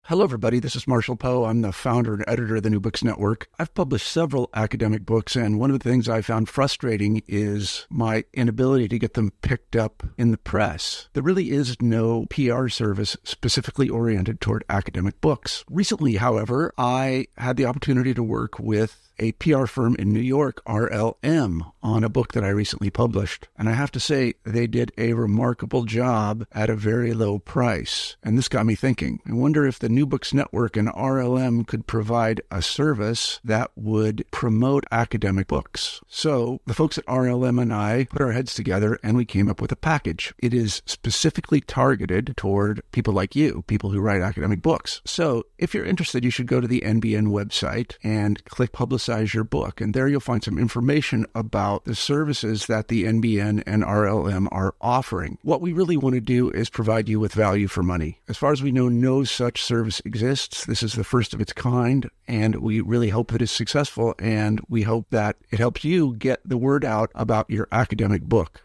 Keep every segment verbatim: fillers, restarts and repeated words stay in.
Hello, everybody. This is Marshall Poe. I'm the founder and editor of the New Books Network. I've published several academic books, and one of the things I found frustrating is my inability to get them picked up in the press. There really is no P R service specifically oriented toward academic books. Recently, however, I had the opportunity to work with a P R firm in New York, R L M, on a book that I recently published. And I have to say, they did a remarkable job at a very low price. And this got me thinking. I wonder if the New Books Network and R L M could provide a service that would promote academic books. So the folks at R L M and I put our heads together and we came up with a package. It is specifically targeted toward people like you, people who write academic books. So if you're interested, you should go to the N B N website and click Publicize your book. And there you'll find some information about the services that the N B N and R L M are offering. What we really want to do is provide you with value for money. As far as we know, no such service exists. This is the first of its kind, and we really hope that it's successful, and we hope that it helps you get the word out about your academic book.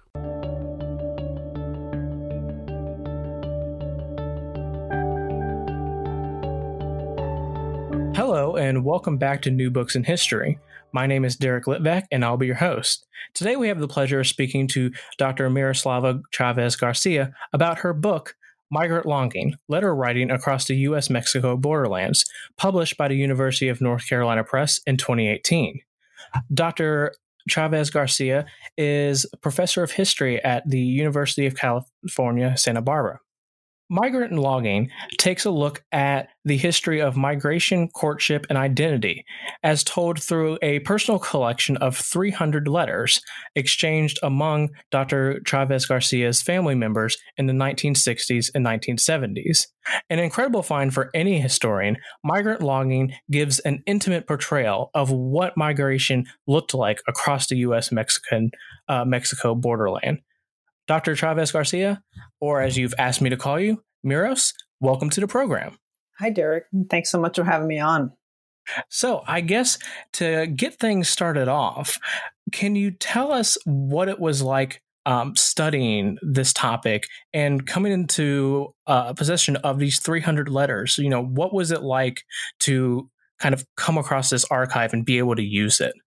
Hello, and welcome back to New Books in History. My name is Derek Litvak, and I'll be your host. Today we have the pleasure of speaking to Doctor Miroslava Chavez Garcia about her book, Migrant Longing, Letter Writing Across the U S Mexico Borderlands, published by the University of North Carolina Press in twenty eighteen. Doctor Chavez Garcia is a professor of history at the University of California, Santa Barbara. Migrant Longing takes a look at the history of migration, courtship, and identity, as told through a personal collection of three hundred letters exchanged among Doctor Chavez Garcia's family members in the nineteen sixties and nineteen seventies. An incredible find for any historian, Migrant Longing gives an intimate portrayal of what migration looked like across the U S Mexican uh, Mexico borderland. Doctor Chavez Garcia, or as you've asked me to call you, Miros, welcome to the program. Hi, Derek. Thanks so much for having me on. So I guess to get things started off, can you tell us what it was like um, studying this topic and coming into uh, possession of these three hundred letters? You know, what was it like to kind of come across this archive and be able to use it?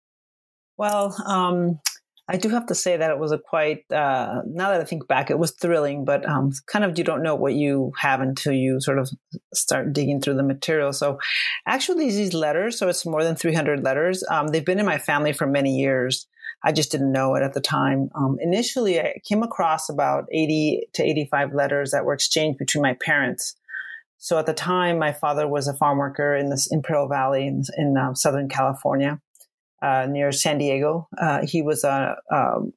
Well, um, I do have to say that it was a quite, uh, now that I think back, it was thrilling, but um, kind of you don't know what you have until you sort of start digging through the material. So actually these letters, so it's more than three hundred letters, um, they've been in my family for many years. I just didn't know it at the time. Um, initially, I came across about eighty to eighty-five letters that were exchanged between my parents. So at the time, my father was a farm worker in the Imperial Valley in, in uh, Southern California. Uh, near San Diego. Uh, he was a, um,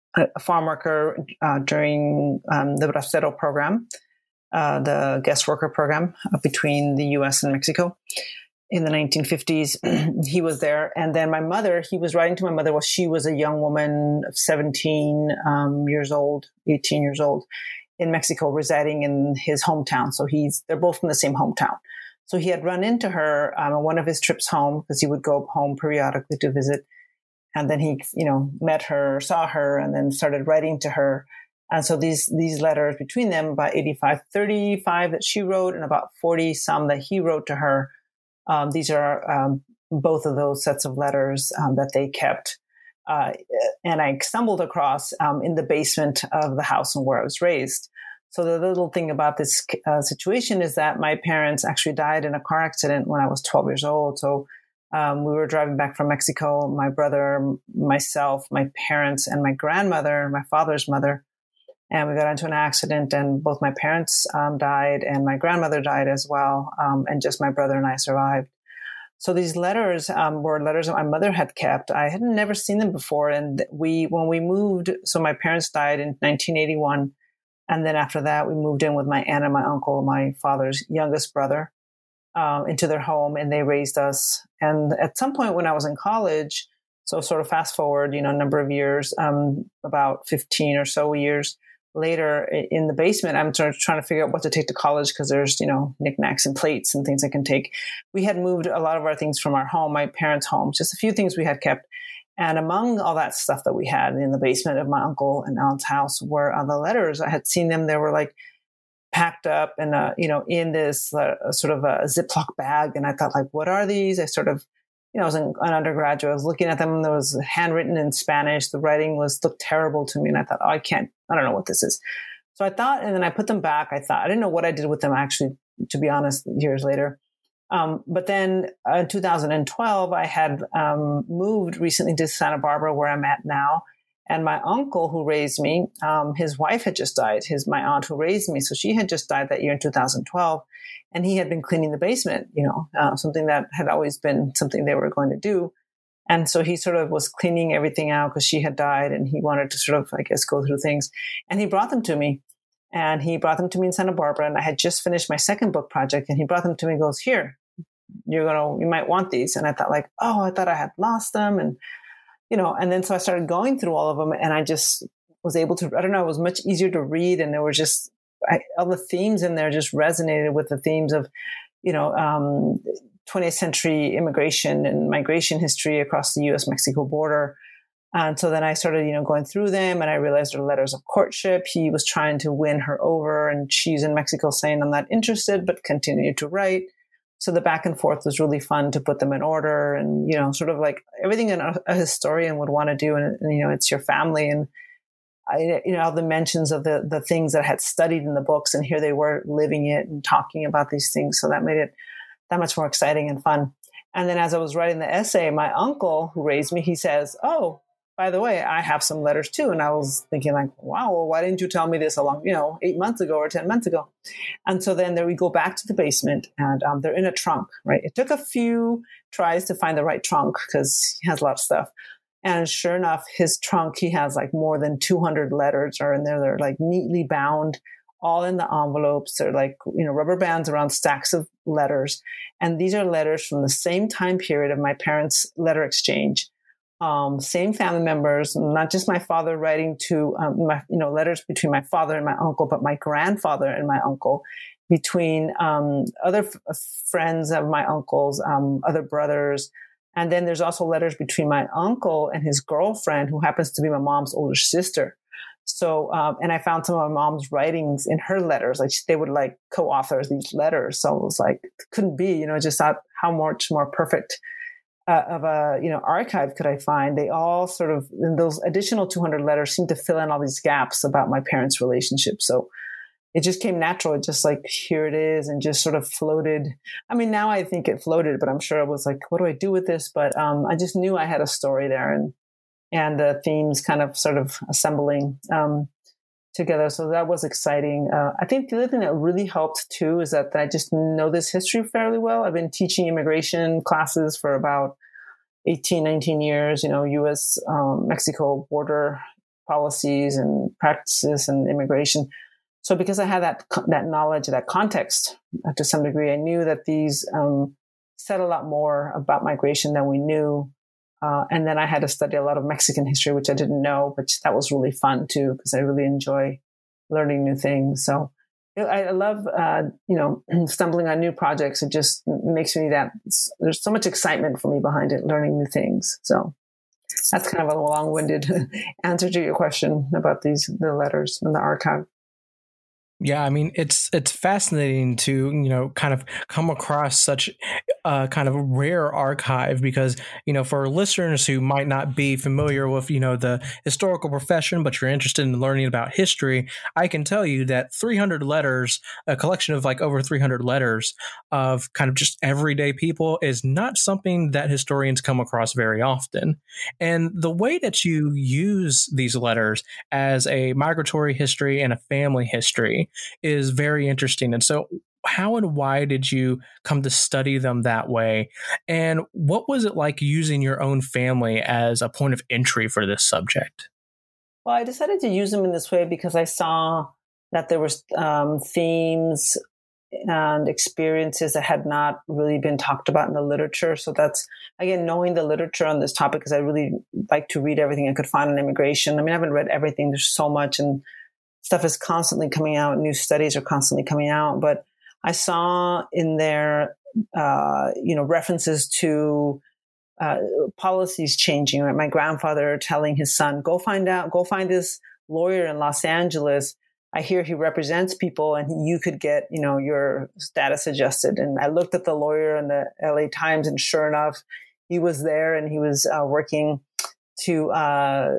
a farm worker uh, during um, the Bracero program, uh, the guest worker program uh, between the U S and Mexico in the nineteen fifties. He was there. And then my mother, he was writing to my mother while she was a young woman of seventeen um, years old, eighteen years old in Mexico, residing in his hometown. So he's they're both from the same hometown. So he had run into her um, on one of his trips home because he would go home periodically to visit. And then he, you know, met her, saw her, and then started writing to her. And so these these letters between them, about eighty-five, thirty-five that she wrote and about forty some that he wrote to her. Um, these are um, both of those sets of letters um, that they kept. Uh, and I stumbled across um, in the basement of the house where I was raised. So the little thing about this uh, situation is that my parents actually died in a car accident when I was twelve years old. So um, we were driving back from Mexico, my brother, myself, my parents, and my grandmother, my father's mother. And we got into an accident and both my parents um, died and my grandmother died as well. Um, and just my brother and I survived. So these letters um, were letters that my mother had kept. I had never seen them before. And we, when we moved, so my parents died in nineteen eighty-one. And then after that, we moved in with my aunt and my uncle, my father's youngest brother, um, into their home, and they raised us. And at some point when I was in college, so sort of fast forward, you know, a number of years, um, about fifteen or so years later, in the basement, I'm sort of trying to figure out what to take to college because there's, you know, knickknacks and plates and things I can take. We had moved a lot of our things from our home, my parents' home, just a few things we had kept. And among all that stuff that we had in the basement of my uncle and aunt's house were uh, the letters. I had seen them. There were like packed up and, uh, you know, in this uh, sort of a Ziploc bag. And I thought, like, what are these? I sort of, you know, I was an, an undergraduate. I was looking at them. There was handwritten in Spanish. The writing was looked terrible to me. And I thought, oh, I can't, I don't know what this is. So I thought, and then I put them back. I thought, I didn't know what I did with them, actually, to be honest, years later. Um, but then uh, in two thousand twelve, I had um, moved recently to Santa Barbara, where I'm at now. And my uncle who raised me, um, his wife had just died, his my aunt who raised me. So she had just died that year in two thousand twelve. And he had been cleaning the basement, you know, uh, something that had always been something they were going to do. And so he sort of was cleaning everything out because she had died, and he wanted to sort of, I guess, go through things. And he brought them to me. And he brought them to me in Santa Barbara. And I had just finished my second book project. And he brought them to me and goes, here, you're going to, you might want these. And I thought, like, oh, I thought I had lost them. And, you know, and then so I started going through all of them, and I just was able to, I don't know, it was much easier to read. And there were just, I, all the themes in there just resonated with the themes of, you know, um, twentieth century immigration and migration history across the U S Mexico border. And so then I started, you know, going through them, and I realized there were letters of courtship. He was trying to win her over, and she's in Mexico saying, I'm not interested, but continued to write. So the back and forth was really fun to put them in order, and, you know, sort of like everything a, a historian would want to do. And, and, you know, it's your family. And I, you know, all the mentions of the, the things that I had studied in the books, and here they were living it and talking about these things. So that made it that much more exciting and fun. And then as I was writing the essay, my uncle who raised me, he says, oh, by the way, I have some letters too. And I was thinking, like, wow, well, why didn't you tell me this a long, you know, eight months ago or ten months ago? And so then there we go back to the basement, and um, they're in a trunk, right? It took a few tries to find the right trunk because he has a lot of stuff. And sure enough, his trunk, he has like more than two hundred letters are in there. They're like neatly bound, all in the envelopes. They're like, you know, rubber bands around stacks of letters. And these are letters from the same time period of my parents' letter exchange. Um, same family members, not just my father writing to, um, my, you know, letters between my father and my uncle, but my grandfather and my uncle, between um, other f- friends of my uncles, um, other brothers. And then there's also letters between my uncle and his girlfriend, who happens to be my mom's older sister. So, um, and I found some of my mom's writings in her letters, like they would like co-author these letters. So it was like, it couldn't be, you know, just thought how much more perfect Uh, of a, you know, archive could I find. They all sort of, in those additional two hundred letters seem to fill in all these gaps about my parents' relationship. So it just came natural. It just like, here it is, and just sort of floated. I mean, now I think it floated, but I'm sure it was like, what do I do with this? But um, I just knew I had a story there, and, and the themes kind of sort of assembling um, together. So that was exciting. Uh, I think the other thing that really helped too is that I just know this history fairly well. I've been teaching immigration classes for about eighteen, nineteen years, you know, U S um, Mexico border policies and practices and immigration. So because I had that, that knowledge, that context uh, to some degree, I knew that these um, said a lot more about migration than we knew. Uh, and then I had to study a lot of Mexican history, which I didn't know, but that was really fun too, because I really enjoy learning new things. So I, I love, uh, you know, stumbling on new projects. It just makes me that there's so much excitement for me behind it, learning new things. So that's kind of a long-winded answer to your question about these, the letters in the archive. Yeah, I mean, it's it's fascinating to, you know, kind of come across such a kind of rare archive, because, you know, for listeners who might not be familiar with, you know, the historical profession, but you're interested in learning about history, I can tell you that three hundred letters, a collection of like over three hundred letters of kind of just everyday people, is not something that historians come across very often. And the way that you use these letters as a migratory history and a family history is very interesting. And so how and why did you come to study them that way? And what was it like using your own family as a point of entry for this subject? Well, I decided to use them in this way because I saw that there were um, themes and experiences that had not really been talked about in the literature. So that's, again, knowing the literature on this topic, because I really like to read everything I could find on immigration. I mean, I haven't read everything. There's so much, and stuff is constantly coming out. New studies are constantly coming out. But I saw in there, uh, you know, references to uh, policies changing. Right? My grandfather telling his son, go find out, go find this lawyer in Los Angeles I hear he represents people and you could get, you know, your status adjusted. And I looked at the lawyer in the L A Times, and sure enough, he was there, and he was uh, working to uh,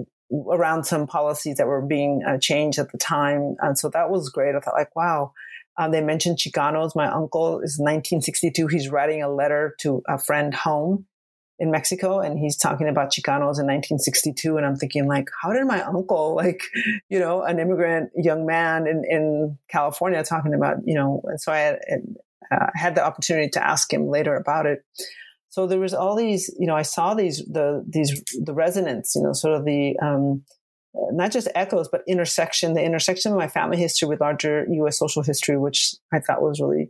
around some policies that were being uh, changed at the time. And so that was great. I thought, like, wow. Um, they mentioned Chicanos. My uncle is nineteen sixty-two. He's writing a letter to a friend home in Mexico, and he's talking about Chicanos in nineteen sixty-two. And I'm thinking, like, how did my uncle, like, you know, an immigrant young man in, in California talking about, you know, and so I had, uh, had the opportunity to ask him later about it. So there was all these, you know, I saw these, the, these, the resonance, you know, sort of the, um, not just echoes, but intersection, the intersection of my family history with larger U S social history, which I thought was really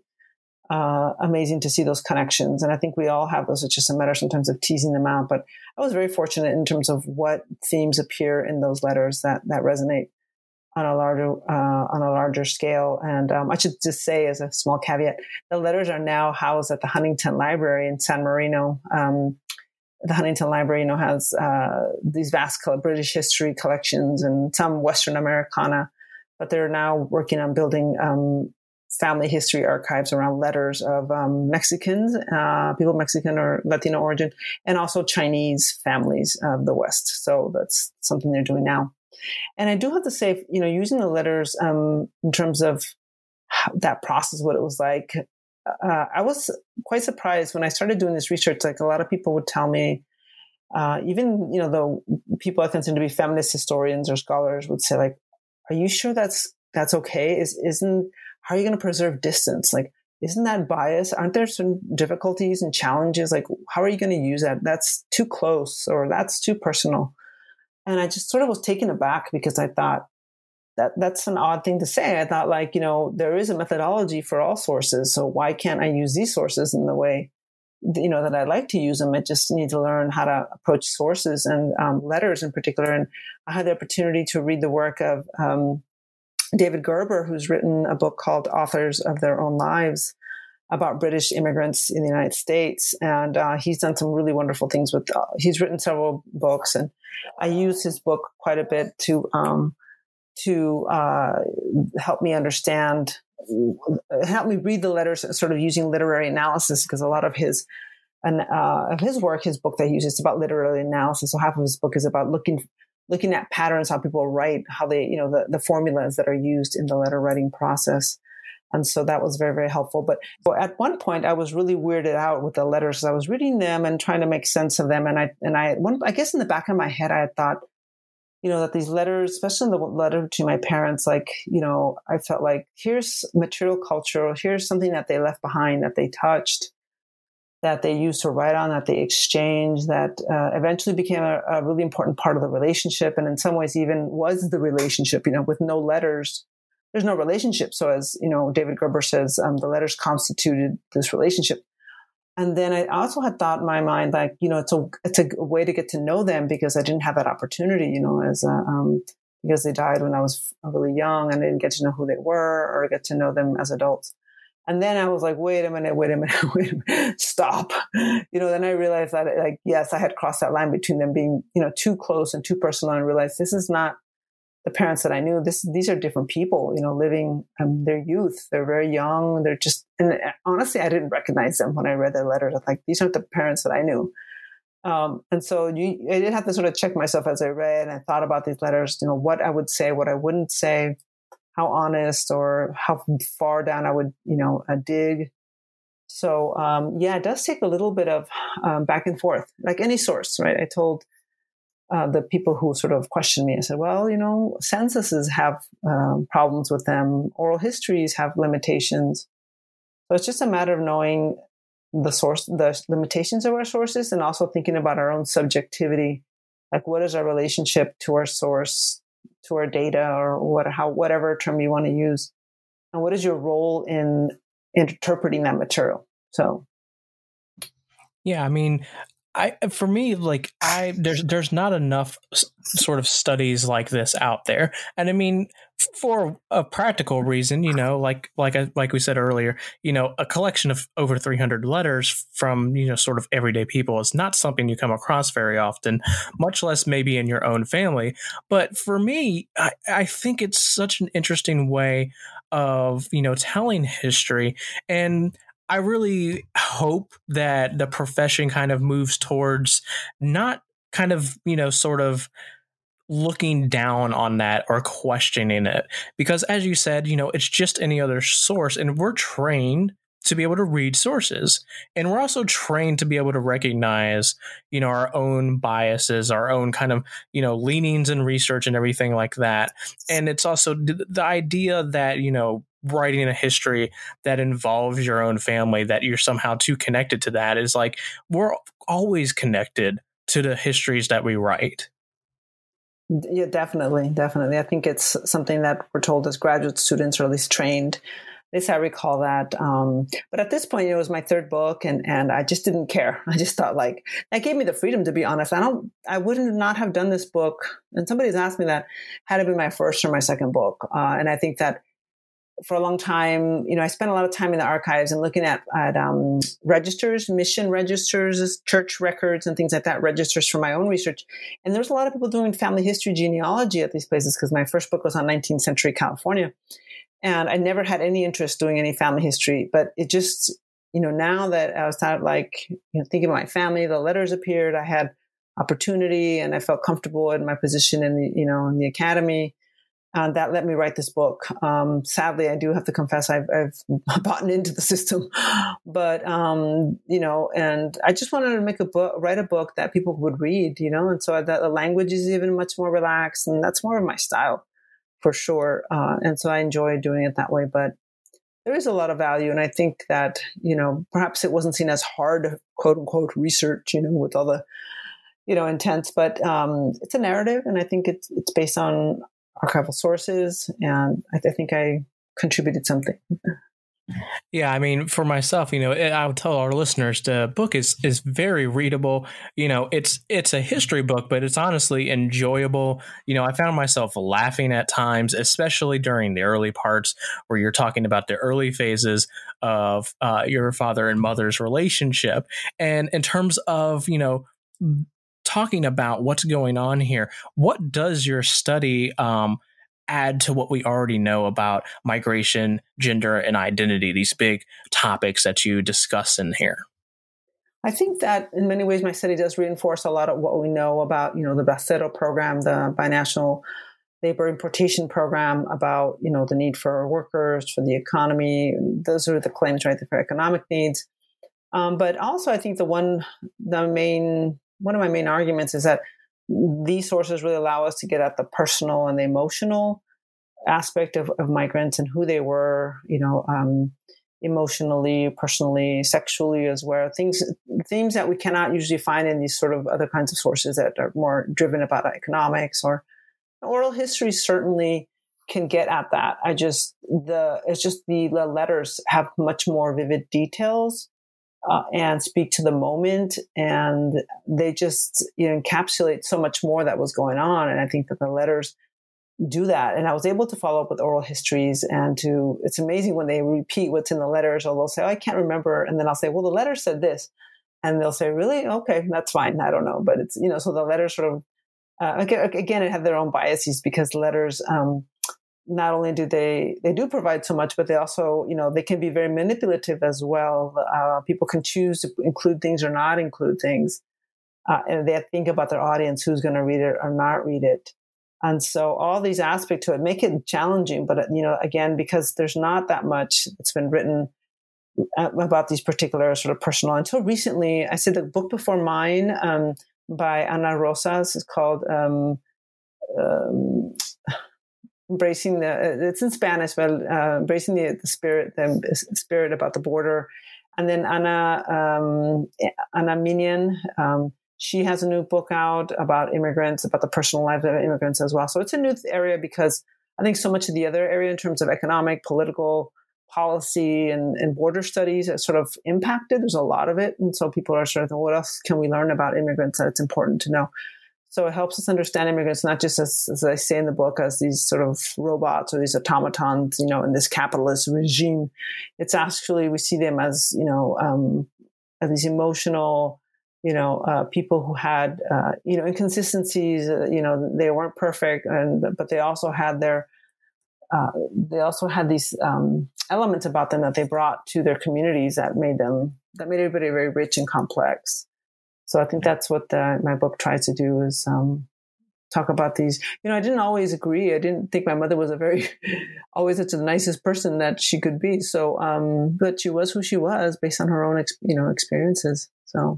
uh, amazing to see those connections. And I think we all have those. It's just a matter sometimes of teasing them out. But I was very fortunate in terms of what themes appear in those letters that that resonate on a larger uh, on a larger scale. And um, I should just say, as a small caveat, the letters are now housed at the Huntington Library in San Marino. Um, the Huntington Library, you know, has uh, these vast British history collections and some Western Americana, but they're now working on building um, family history archives around letters of um, Mexicans, uh, people Mexican or Latino origin, and also Chinese families of the West. So that's something they're doing now. And I do have to say, you know, using the letters um, in terms of how that process, what it was like, uh, I was quite surprised when I started doing this research. Like, a lot of people would tell me, uh, even, you know, the people I consider to be feminist historians or scholars would say, like, are you sure that's that's okay? Is isn't how are you going to preserve distance? Like, isn't that bias? Aren't there some difficulties and challenges? Like, how are you going to use that? That's too close, or that's too personal. And I just sort of was taken aback, because I thought that that's an odd thing to say. I thought, like, you know, there is a methodology for all sources. So why can't I use these sources in the way, you know, that I like to use them? I just need to learn how to approach sources and um, letters in particular. And I had the opportunity to read the work of um, David Gerber, who's written a book called Authors of Their Own Lives about British immigrants in the United States. And uh, he's done some really wonderful things with, uh, he's written several books, and I use his book quite a bit to, um, to uh, help me understand, help me read the letters, sort of using literary analysis, because a lot of his, and uh, of his work, his book that he uses, is about literary analysis. So half of his book is about looking looking at patterns, how people write, how they, you know, the, the formulas that are used in the letter writing process. And so that was very, very helpful. But, but at one point, I was really weirded out with the letters. I was reading them and trying to make sense of them. And I, and I, one, I guess in the back of my head, I had thought, you know, that these letters, especially the letter to my parents, like, you know, I felt like, here's material culture, here's something that they left behind, that they touched, that they used to write on, that they exchanged, that uh, eventually became a, a really important part of the relationship. And in some ways even was the relationship, you know, with no letters, there's no relationship. So as, you know, David Gerber says, um, the letters constituted this relationship. And then I also had thought in my mind, like, you know, it's a, it's a way to get to know them, because I didn't have that opportunity, you know, as a, um, because they died when I was really young, and I didn't get to know who they were or get to know them as adults. And then I was like, wait a minute, wait a minute, wait a minute, stop. You know, then I realized that, like, yes, I had crossed that line between them being, you know, too close and too personal, and realized this is not the parents that I knew. This, these are different people, you know, living um, their youth. They're very young. They're just, and honestly, I didn't recognize them when I read their letters. I was like, these aren't the parents that I knew. Um, and so you, I did have to sort of check myself as I read, and I thought about these letters, you know, what I would say, what I wouldn't say, how honest or how far down I would, you know, uh, dig. So, um, yeah, it does take a little bit of um, back and forth, like any source, right? I told uh, the people who sort of questioned me, I said, well, you know, censuses have um, problems with them. Oral histories have limitations. So it's just a matter of knowing the source, the limitations of our sources, and also thinking about our own subjectivity. Like, what is our relationship to our source, to our data, or what, how, whatever term you want to use, and what is your role in interpreting that material? So, yeah, I mean, I for me, like, I there's there's not enough s- sort of studies like this out there, and I mean, for a practical reason, you know, like like I, like we said earlier, you know, a collection of over three hundred letters from, you know, sort of everyday people is not something you come across very often, much less maybe in your own family. But for me, I, I think it's such an interesting way of, you know, telling history. And I really hope that the profession kind of moves towards not kind of, you know, sort of looking down on that or questioning it, because as you said, you know, it's just any other source, and we're trained to be able to read sources, and we're also trained to be able to recognize, you know, our own biases, our own kind of, you know, leanings in research and everything like that. And it's also the idea that, you know, writing a history that involves your own family, that you're somehow too connected to that, is like, we're always connected to the histories that we write. Yeah, definitely. Definitely. I think it's something that we're told as graduate students, or at least trained. At least I recall that. Um, but at this point, it was my third book, and, and I just didn't care. I just thought, like, that gave me the freedom, to be honest. I don't, I wouldn't not have done this book. And somebody's asked me that, had it been my first or my second book. Uh, and I think that for a long time, you know, I spent a lot of time in the archives and looking at, at um, registers, mission registers, church records, and things like that, registers for my own research. And there's a lot of people doing family history genealogy at these places, because my first book was on nineteenth century California. And I never had any interest doing any family history. But it just, you know, now that I was kind of like, you know, thinking of my family, the letters appeared, I had opportunity, and I felt comfortable in my position in the, you know, in the academy. Uh, that let me write this book. Um, sadly, I do have to confess I've, I've bought into the system, but um, you know, and I just wanted to make a book, write a book that people would read, you know, and so that the language is even much more relaxed, and that's more of my style, for sure. Uh, and so I enjoy doing it that way. But there is a lot of value, and I think that, you know, perhaps it wasn't seen as hard, quote unquote, research, you know, with all the, you know, intense, but um, it's a narrative, and I think it's it's based on archival sources, and I, I think I contributed something. Yeah, I mean, for myself, you know, I would tell our listeners the book is is very readable. You know, it's it's a history book, but it's honestly enjoyable. You know, I found myself laughing at times, especially during the early parts where you're talking about the early phases of uh, your father and mother's relationship. And in terms of, you know, talking about what's going on here, what does your study um, add to what we already know about migration, gender, and identity, these big topics that you discuss in here? I think that in many ways, my study does reinforce a lot of what we know about, you know, the Bracero program, the binational labor importation program, about, you know, the need for workers, for the economy. Those are the claims, right, for economic needs. Um, but also, I think the one, the main, one of my main arguments is that these sources really allow us to get at the personal and the emotional aspect of, of migrants and who they were, you know, um, emotionally, personally, sexually as well. Things, themes that we cannot usually find in these sort of other kinds of sources that are more driven about economics, or oral history certainly can get at that. I just, the, it's just the, the letters have much more vivid details. Uh, and speak to the moment, and they just, you know, encapsulate so much more that was going on. And I think that the letters do that. And I was able to follow up with oral histories, and to, it's amazing when they repeat what's in the letters, or they'll say, oh, I can't remember. And then I'll say, well, the letter said this. And they'll say, really? Okay, that's fine. I don't know. But it's, you know, so the letters sort of, uh, again, it had their own biases, because letters, um, not only do they, they do provide so much, but they also, you know, they can be very manipulative as well. Uh, people can choose to include things or not include things. Uh, and they think about their audience, who's going to read it or not read it. And so all these aspects to it make it challenging. But, you know, again, because there's not that much that's been written about these particular sort of personal. Until recently, I said the book before mine um, by Ana Rosas is called um, um, Embracing the, it's in Spanish, but uh, Embracing the, the Spirit, the Spirit about the Border. And then Ana, um, Ana Minian, um, she has a new book out about immigrants, about the personal lives of immigrants as well. So it's a new area, because I think so much of the other area in terms of economic, political, policy, and, and border studies is sort of impacted. There's a lot of it. And so people are sort of thinking, what else can we learn about immigrants that it's important to know? So it helps us understand immigrants, not just as, as I say in the book, as these sort of robots or these automatons, you know, in this capitalist regime. It's actually, we see them as, you know, um, as these emotional, you know, uh, people who had, uh, you know, inconsistencies, uh, you know, they weren't perfect, and but they also had their, uh, they also had these um, elements about them that they brought to their communities that made them, that made everybody very rich and complex. So I think that's what the, my book tries to do, is um, talk about these. You know, I didn't always agree. I didn't think my mother was a very, always such the nicest person that she could be. So, um, but she was who she was based on her own, ex, you know, experiences. So.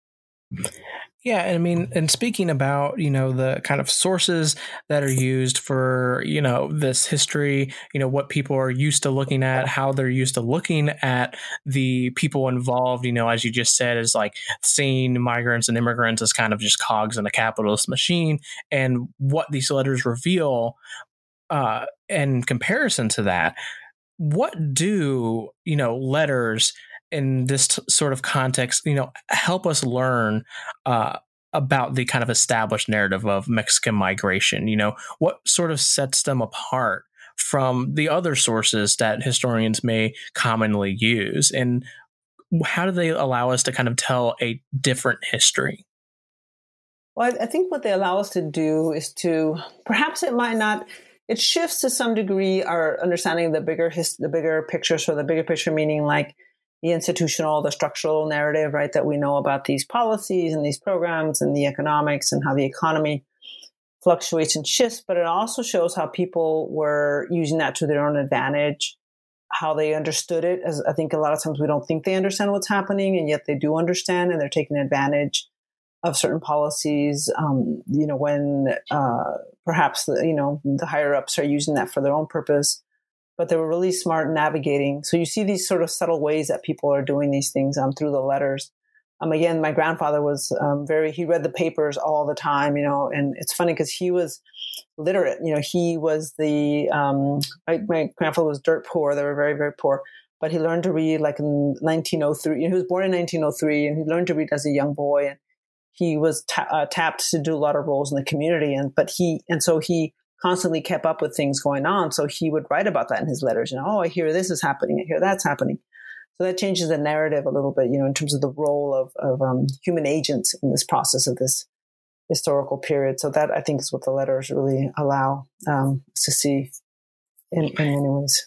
Yeah, and I mean, and speaking about, you know, the kind of sources that are used for, you know, this history, you know, what people are used to looking at, how they're used to looking at the people involved, you know, as you just said, is like seeing migrants and immigrants as kind of just cogs in a capitalist machine, and what these letters reveal uh, in comparison to that. What do, you know, letters in this t- sort of context, you know, help us learn uh, about the kind of established narrative of Mexican migration? You know, what sort of sets them apart from the other sources that historians may commonly use? And how do they allow us to kind of tell a different history? Well, I think what they allow us to do is to, perhaps it might not, it shifts to some degree our understanding of the bigger his, the bigger picture. So the bigger picture meaning like the institutional, the structural narrative, right, that we know about these policies and these programs and the economics and how the economy fluctuates and shifts. But it also shows how people were using that to their own advantage, how they understood it. As I think a lot of times we don't think they understand what's happening, and yet they do understand, and they're taking advantage of certain policies, um, you know, when uh, perhaps, the, you know, the higher ups are using that for their own purpose. But they were really smart navigating. So you see these sort of subtle ways that people are doing these things um, through the letters. Um, again, my grandfather was um, very, he read the papers all the time, you know, and it's funny because he was literate. You know, he was the, um, my, my grandfather was dirt poor. They were very, very poor. But he learned to read like in nineteen oh three. You know, he was born in nineteen oh three, and he learned to read as a young boy. And he was ta- uh, tapped to do a lot of roles in the community. And, but he, and so he constantly kept up with things going on. So he would write about that in his letters. You know, oh, I hear this is happening. I hear that's happening. So that changes the narrative a little bit, you know, in terms of the role of, of um, human agents in this process of this historical period. So that, I think, is what the letters really allow um, us to see in, in many ways.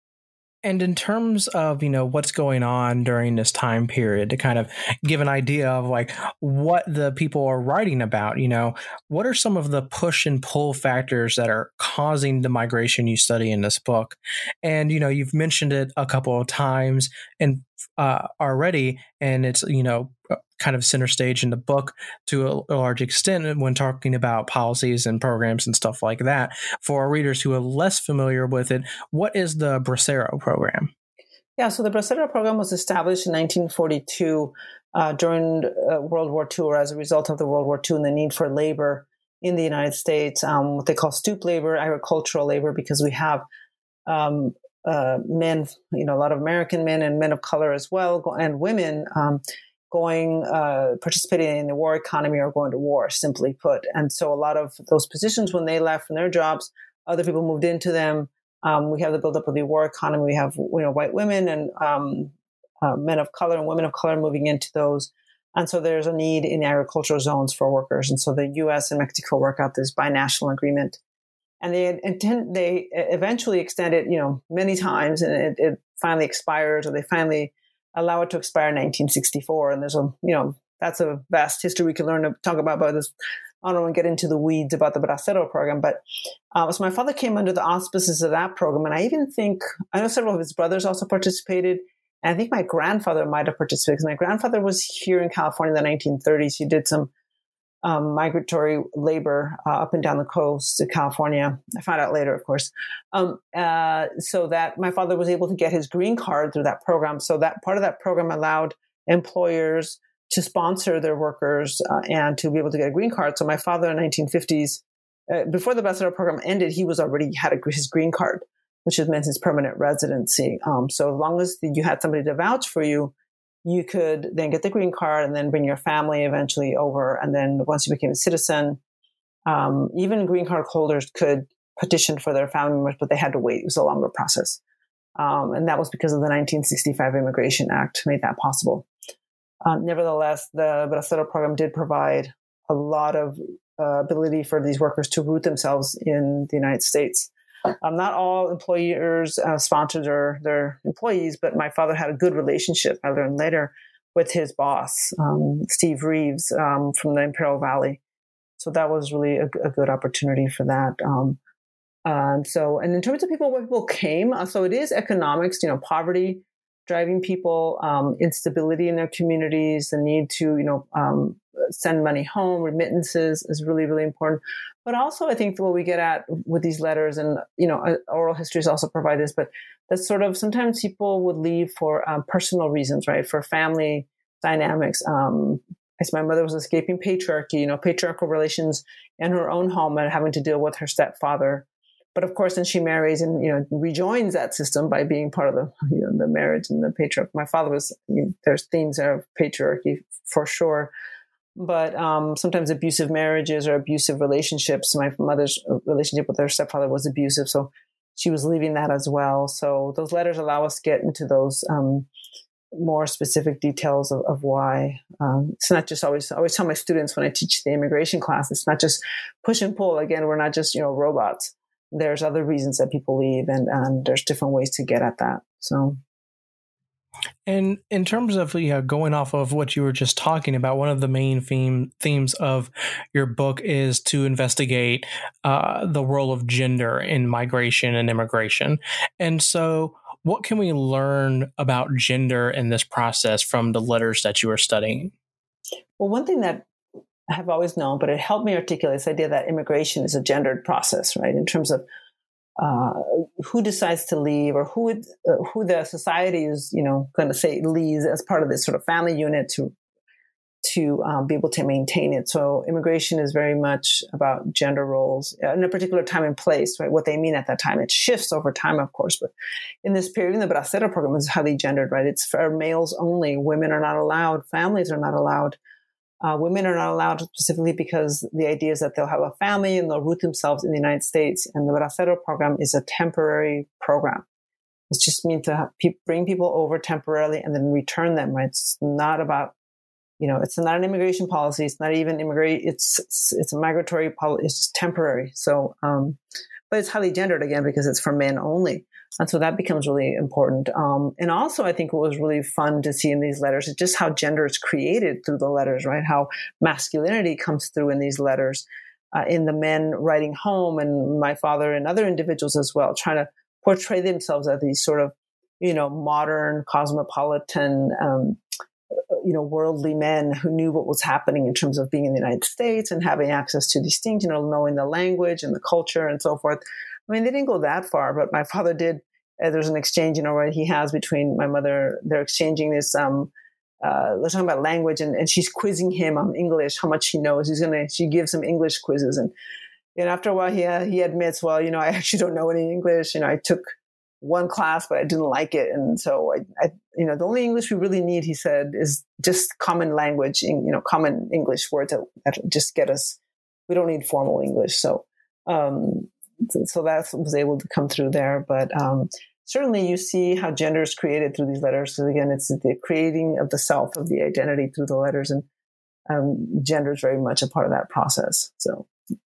And in terms of, you know, what's going on during this time period, to kind of give an idea of like what the people are writing about, you know, what are some of the push and pull factors that are causing the migration you study in this book? And, you know, you've mentioned it a couple of times and uh, already, and it's, you know, kind of center stage in the book to a, a large extent when talking about policies and programs and stuff like that. For our readers who are less familiar with it, what is the Bracero program? Yeah, so the Bracero program was established in nineteen forty-two uh, during uh, World War Two, or as a result of the World War Two and the need for labor in the United States, um, what they call stoop labor, agricultural labor, because we have um, uh, men, you know, a lot of American men and men of color as well, and women um, going, uh, participating in the war economy or going to war, simply put. And so a lot of those positions, when they left from their jobs, other people moved into them. Um, we have the buildup of the war economy. We have, you know, white women and um, uh, men of color and women of color moving into those. And so there's a need in agricultural zones for workers. And so the U S and Mexico work out this binational agreement. And they intend, they eventually extend it, you know, many times, and it, it finally expires, or they finally allow it to expire in nineteen sixty-four. And there's a, you know, that's a vast history we can learn to talk about, about this. I don't want to get into the weeds about the Bracero program, but uh, so my father came under the auspices of that program. And I even think, I know several of his brothers also participated. And I think my grandfather might have participated, because my grandfather was here in California in the nineteen thirties. He did some um, migratory labor uh, up and down the coast of California. I found out later, of course. Um, uh, so that my father was able to get his green card through that program. So that part of that program allowed employers to sponsor their workers uh, and to be able to get a green card. So my father in the nineteen fifties, uh, before the Bracero program ended, he was already had a, his green card, which has meant his permanent residency. Um, so as long as you had somebody to vouch for you, you could then get the green card and then bring your family eventually over. And then once you became a citizen, Um, even green card holders could petition for their family members, but they had to wait. It was a longer process. Um, and that was because of the nineteen sixty-five Immigration Act made that possible. Um, nevertheless, the Bracero program did provide a lot of uh, ability for these workers to root themselves in the United States. Um, not all employers uh, sponsored their, their employees, but my father had a good relationship, I learned later, with his boss, um, Steve Reeves, um, from the Imperial Valley. So that was really a, a good opportunity for that. Um, and so, and in terms of people, where people came, uh, so it is economics, you know, poverty driving people, um, instability in their communities, the need to, you know, um, send money home, remittances is really, really important. But also, I think what we get at with these letters, and, you know, oral histories also provide this, but that's sort of sometimes people would leave for um, personal reasons, right? For family dynamics. Um, as my mother was escaping patriarchy, you know, patriarchal relations in her own home and having to deal with her stepfather. But of course, then she marries and, you know, rejoins that system by being part of the, you know, the marriage and the patriarchy. My father was, you know, there's themes there of patriarchy for sure. But um, sometimes abusive marriages or abusive relationships. My mother's relationship with her stepfather was abusive, so she was leaving that as well. So those letters allow us to get into those um, more specific details of, of why. Um, it's not just always, I always tell my students when I teach the immigration class, it's not just push and pull. Again, we're not just, you know, robots. There's other reasons that people leave, and, and there's different ways to get at that. So. And in terms of, you know, going off of what you were just talking about, one of the main theme, themes of your book is to investigate uh, the role of gender in migration and immigration. And so what can we learn about gender in this process from the letters that you are studying? Well, one thing that I have always known, but it helped me articulate this idea that immigration is a gendered process, right? In terms of uh, who decides to leave, or who uh, who the society is, you know, going to say leaves as part of this sort of family unit to to um, be able to maintain it. So immigration is very much about gender roles in a particular time and place, right? What they mean at that time. It shifts over time, of course, but in this period, in the Bracero program is highly gendered, right? It's for males only. Women are not allowed. Families are not allowed. Uh, women are not allowed specifically because the idea is that they'll have a family and they'll root themselves in the United States. And the Bracero program is a temporary program. It's just meant to have pe- bring people over temporarily and then return them, right? It's not about, you know, it's not an immigration policy. It's not even immigrate. It's, it's, it's a migratory policy. It's just temporary. So, um, but it's highly gendered again, because it's for men only. And so that becomes really important. Um, and also, I think what was really fun to see in these letters is just how gender is created through the letters, right? How masculinity comes through in these letters, uh, in the men writing home, and my father and other individuals as well, trying to portray themselves as these sort of, you know, modern, cosmopolitan, um, you know, worldly men who knew what was happening in terms of being in the United States and having access to these things, you know, knowing the language and the culture and so forth. I mean, they didn't go that far, but my father did. Uh, there's an exchange, you know, right, he has between my mother. They're exchanging this, um, uh, they're talking about language, and, and she's quizzing him on English, how much he knows. He's going to, she gives him English quizzes. And, and after a while, he, uh, he admits, well, you know, I actually don't know any English. You know, I took one class, but I didn't like it. And so I, I, you know, the only English we really need, he said, is just common language, you know, common English words that, that just get us, we don't need formal English. So, um, so that was able to come through there. But, um, certainly you see how gender is created through these letters. So again, it's the creating of the self, of the identity through the letters, and, um, gender is very much a part of that process. So.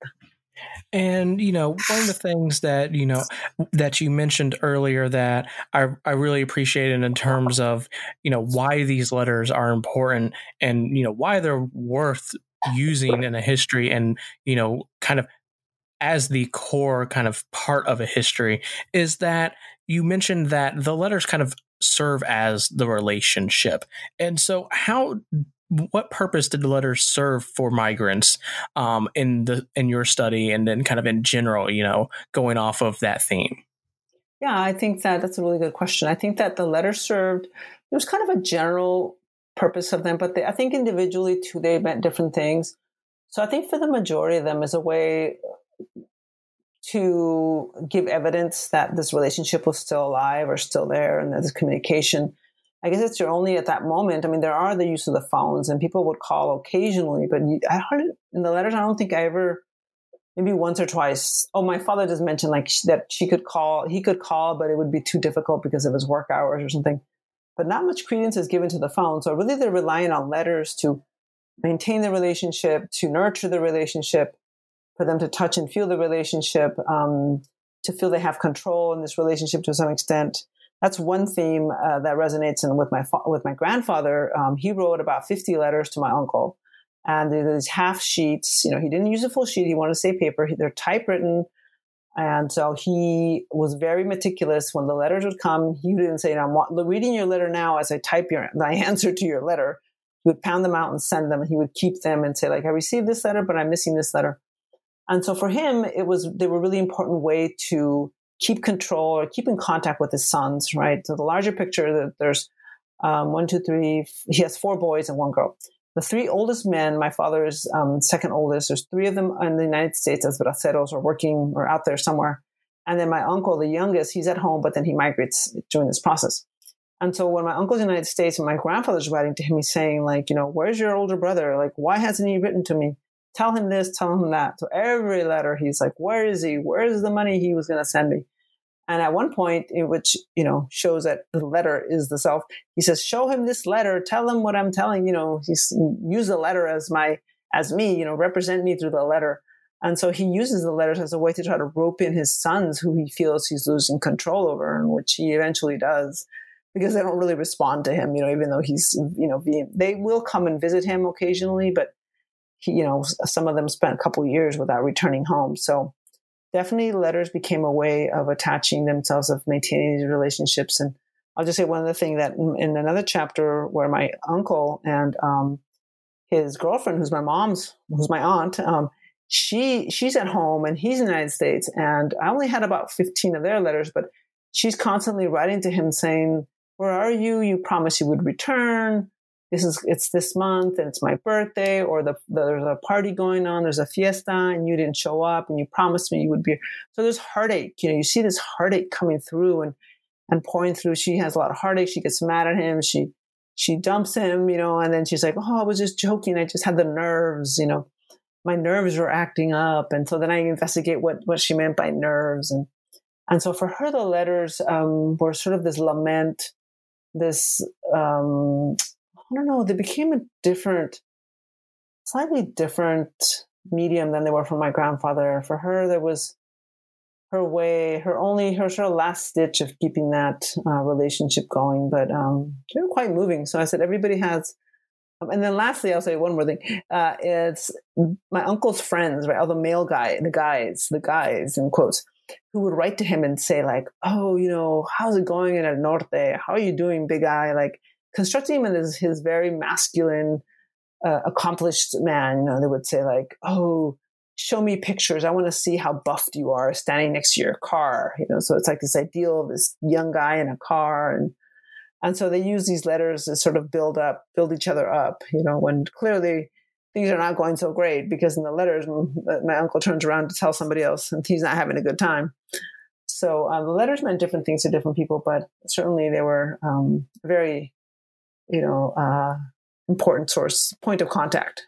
And, you know, one of the things that, you know, that you mentioned earlier that I, I really appreciated in terms of, you know, why these letters are important and, you know, why they're worth using in a history and, you know, kind of as the core kind of part of a history, is that you mentioned that the letters kind of serve as the relationship. And so how what purpose did the letters serve for migrants um, in the in your study, and then kind of in general, you know, going off of that theme? Yeah, I think that that's a really good question. I think that the letters served, there was kind of a general purpose of them, but they, I think individually too, they meant different things. So I think for the majority of them is a way to give evidence that this relationship was still alive or still there, and that this communication, I guess it's your only at that moment. I mean, there are the use of the phones, and people would call occasionally, but I heard in the letters, I don't think I ever maybe once or twice. Oh, my father just mentioned like that she could call, he could call, but it would be too difficult because of his work hours or something. But not much credence is given to the phone. So really they're relying on letters to maintain the relationship, to nurture the relationship, for them to touch and feel the relationship, um, to feel they have control in this relationship to some extent. That's one theme uh, that resonates in, with my fa- with my grandfather. Um, he wrote about fifty letters to my uncle. And there's half sheets. You know, he didn't use a full sheet. He wanted to say paper. They're typewritten. And so he was very meticulous. When the letters would come, he didn't say, I'm reading your letter now as I type your my answer to your letter. He would pound them out and send them. And he would keep them and say, like, I received this letter, but I'm missing this letter. And so for him, it was, they were a really important way to keep control or keep in contact with his sons, right? So the larger picture, there's um, one, two, three, he has four boys and one girl. The three oldest men, my father is um, second oldest. There's three of them in the United States as braceros or working or out there somewhere. And then my uncle, the youngest, he's at home, but then he migrates during this process. And so when my uncle's in the United States and my grandfather's writing to him, he's saying like, you know, where's your older brother? Like, why hasn't he written to me? Tell him this, tell him that. So every letter, he's like, where is he? Where is the money he was going to send me? And at one point, in which, you know, shows that the letter is the self, he says, show him this letter, tell him what I'm telling, you know, he's use the letter as my, as me, you know, represent me through the letter. And so he uses the letters as a way to try to rope in his sons who he feels he's losing control over, and which he eventually does, because they don't really respond to him, you know, even though he's, you know, being, they will come and visit him occasionally, but he, you know, some of them spent a couple of years without returning home. So definitely letters became a way of attaching themselves, of maintaining these relationships. And I'll just say one other thing, that in, in another chapter where my uncle and um, his girlfriend, who's my mom's, who's my aunt, um, she she's at home and he's in the United States. And I only had about fifteen of their letters, but she's constantly writing to him saying, where are you? You promised you would return. This is, it's this month and it's my birthday, or the, the, there's a party going on, there's a fiesta and you didn't show up and you promised me you would be. So there's heartache, you know, you see this heartache coming through and, and pouring through. She has a lot of heartache. She gets mad at him. She, she dumps him, you know, and then she's like, oh, I was just joking. I just had the nerves, you know, my nerves were acting up. And so then I investigate what, what she meant by nerves. And, and so for her, the letters um, were sort of this lament, this, um, I don't know, they became a different, slightly different medium than they were for my grandfather. For her, there was her way, her only, her sort of last stitch of keeping that uh, relationship going. But um, they were quite moving. So I said, everybody has, um, and then lastly, I'll say one more thing. Uh, it's my uncle's friends, right? All the male guy, the guys, the guys, in quotes, who would write to him and say like, oh, you know, how's it going in El Norte? How are you doing, big guy? Like, constructing him as his very masculine, uh, accomplished man. You know, they would say like, oh, show me pictures. I want to see how buffed you are standing next to your car. You know, so it's like this ideal of this young guy in a car. And, and so they use these letters to sort of build up, build each other up, you know, when clearly things are not going so great, because in the letters, my uncle turns around to tell somebody else and he's not having a good time. So uh, the letters meant different things to different people, but certainly they were um, very, you know, uh, important source, point of contact.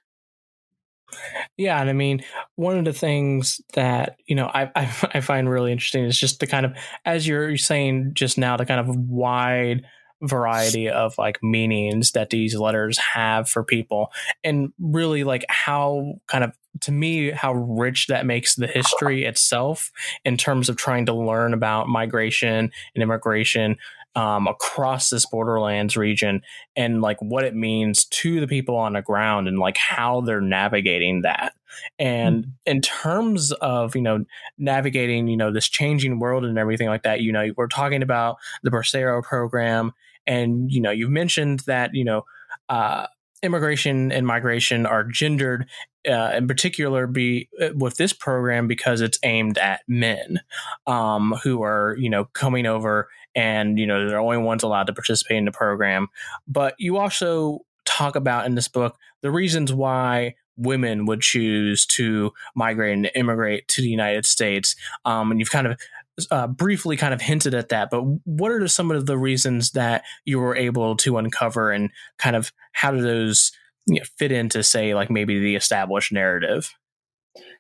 Yeah. And I mean, one of the things that, you know, I, I, I find really interesting is just the kind of, as you're saying just now, the kind of wide variety of like meanings that these letters have for people, and really like how kind of, to me, how rich that makes the history itself in terms of trying to learn about migration and immigration Um, across this borderlands region, and like what it means to the people on the ground and like how they're navigating that. And mm-hmm. in terms of, you know, navigating, you know, this changing world and everything like that, you know, we're talking about the Bracero program, and, you know, you've mentioned that, you know, uh, immigration and migration are gendered, uh, in particular be with this program because it's aimed at men um, who are, you know, coming over, and, you know, they're the only ones allowed to participate in the program. But you also talk about in this book the reasons why women would choose to migrate and immigrate to the United States. Um, and you've kind of uh, briefly kind of hinted at that, but what are some of the reasons that you were able to uncover, and kind of how do those, you know, fit into, say, like maybe the established narrative?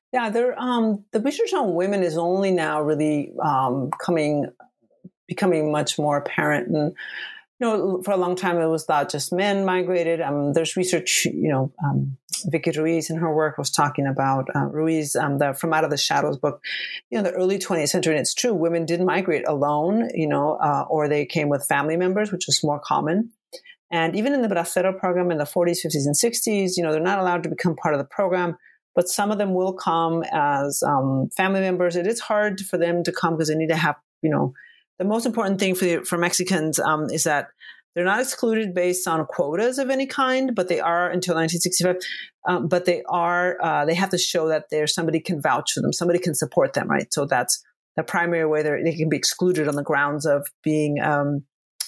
Yeah, there. Um, the research on women is only now really um, coming, becoming much more apparent. And you know, for a long time it was thought just men migrated. Um, there's research. You know, um, Vicky Ruiz in her work was talking about uh, Ruiz um, the From Out of the Shadows book. You know, the early twentieth century, and it's true, women did migrate alone. You know, uh, or they came with family members, which was more common. And even in the Bracero program in the forties, fifties, and sixties, you know, they're not allowed to become part of the program. But some of them will come as um, family members. It is hard for them to come because they need to have, you know, the most important thing for the, for Mexicans um, is that they're not excluded based on quotas of any kind, but they are until nineteen sixty-five. Um, but they are, uh, they have to show that there's somebody can vouch for them, somebody can support them, right? So that's the primary way they can be excluded on the grounds of being, um,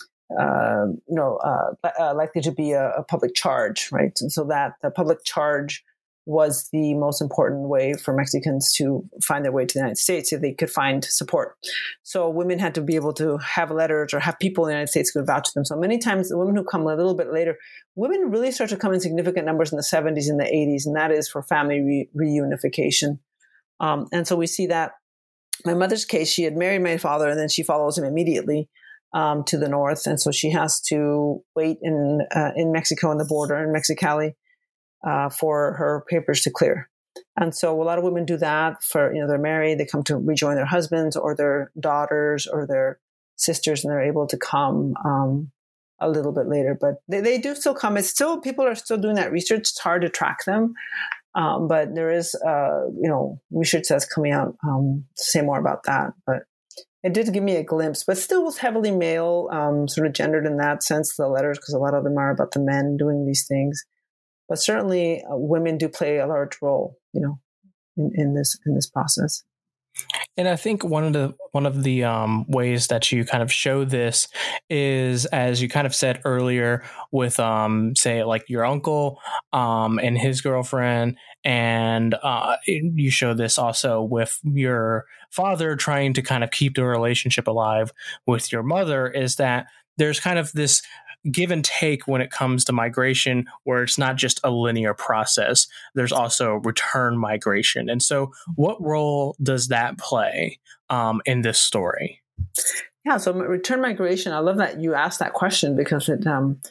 uh, you know, uh, uh, likely to be a, a public charge, right? And so that the public charge was the most important way for Mexicans to find their way to the United States if they could find support. So women had to be able to have letters or have people in the United States who could vouch for them. So many times the women who come a little bit later, women really start to come in significant numbers in the seventies and the eighties, and that is for family re- reunification. Um, and so we see that my mother's case, she had married my father and then she follows him immediately um, to the north. And so she has to wait in, uh, in Mexico on the border in Mexicali. Uh, for her papers to clear. And so a lot of women do that for, you know, they're married, they come to rejoin their husbands or their daughters or their sisters, and they're able to come um, a little bit later. But they, they do still come. It's still, people are still doing that research. It's hard to track them. Um, but there is, uh, you know, research that's coming out um, to say more about that. But it did give me a glimpse, but still was heavily male, um, sort of gendered in that sense, the letters, because a lot of them are about the men doing these things. But certainly, uh, women do play a large role, you know, in, in this in this process. And I think one of the one of the um, ways that you kind of show this is, as you kind of said earlier, with um, say like your uncle um, and his girlfriend, and uh, you show this also with your father trying to kind of keep the relationship alive with your mother. Is that there's kind of this give and take when it comes to migration, where it's not just a linear process. There's also return migration. And so what role does that play um, in this story? Yeah, so return migration, I love that you asked that question, because it, um,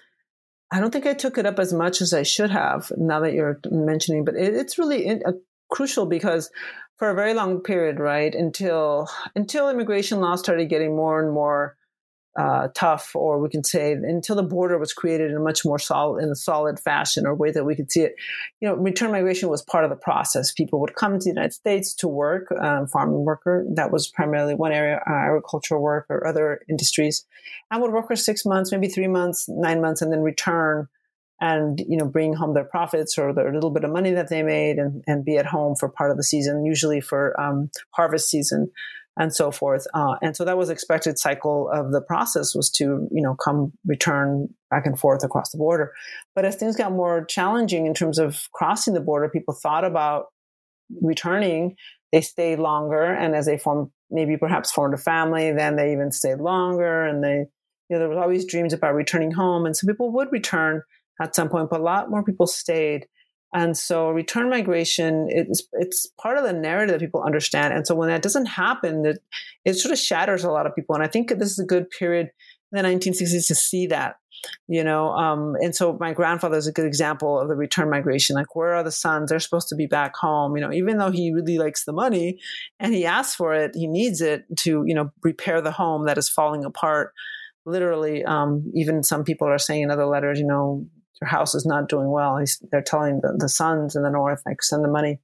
I don't think I took it up as much as I should have now that you're mentioning, but it, it's really uh, crucial, because for a very long period, right, until until immigration law started getting more and more Uh, tough, or we can say until the border was created in a much more solid, in a solid fashion or way that we could see it. You know, return migration was part of the process. People would come to the United States to work, um, farming worker. That was primarily one area, uh, agricultural work or other industries, and would work for six months, maybe three months, nine months, and then return and, you know, bring home their profits or their little bit of money that they made, and, and be at home for part of the season, usually for um, harvest season, and so forth. Uh, and so that was expected cycle of the process, was to, you know, come return back and forth across the border. But as things got more challenging in terms of crossing the border, people thought about returning. They stayed longer. And as they formed, maybe perhaps formed a family, then they even stayed longer. And they, you know, there was always dreams about returning home. And so people would return at some point, but a lot more people stayed. And so return migration, it's it's part of the narrative that people understand. And so when that doesn't happen, it, it sort of shatters a lot of people. And I think this is a good period in the nineteen sixties to see that, you know. Um, and so my grandfather is a good example of the return migration. Like, where are the sons? They're supposed to be back home. You know, even though he really likes the money and he asks for it, he needs it to, you know, repair the home that is falling apart. Literally, um, even some people are saying in other letters, you know, your house is not doing well. He's, they're telling the, the sons in the north, like, send the money.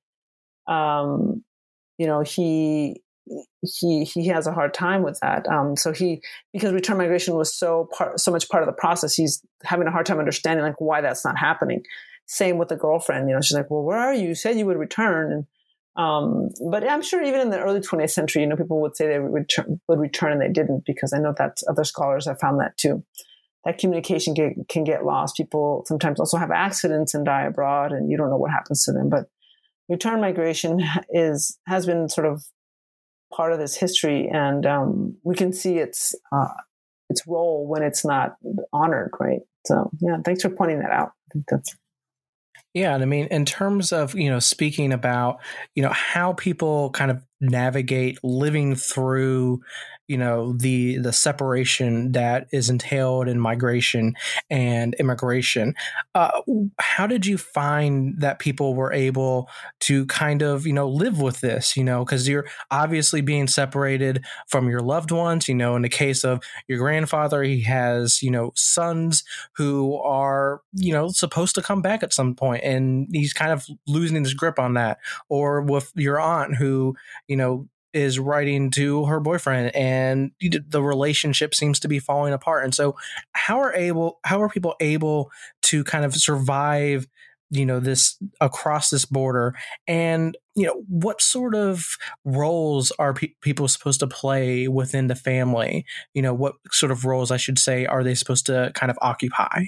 Um, you know, he he he has a hard time with that. Um, so he, because return migration was so part, so much part of the process, he's having a hard time understanding like why that's not happening. Same with the girlfriend. You know, she's like, well, where are you? You said you would return. And um, but I'm sure even in the early twentieth century, you know, people would say they would return, would return and they didn't, because I know that other scholars have found that too. That communication get, can get lost. People sometimes also have accidents and die abroad, and you don't know what happens to them. But return migration is has been sort of part of this history, and um, we can see its uh, its role when it's not honored, right? So, yeah, thanks for pointing that out. I think that's Yeah, and I mean, in terms of, you know, speaking about, you know, how people kind of navigate living through, you know, the the separation that is entailed in migration and immigration, uh, how did you find that people were able to kind of, you know, live with this, you know, because you're obviously being separated from your loved ones, you know, in the case of your grandfather, he has, you know, sons who are, you know, supposed to come back at some point, and he's kind of losing his grip on that. Or with your aunt who, you know, is writing to her boyfriend, and the relationship seems to be falling apart. And so how are able how are people able to kind of survive, you know, this across this border? And, you know, what sort of roles are pe- people supposed to play within the family? You know, what sort of roles, I should say, are they supposed to kind of occupy?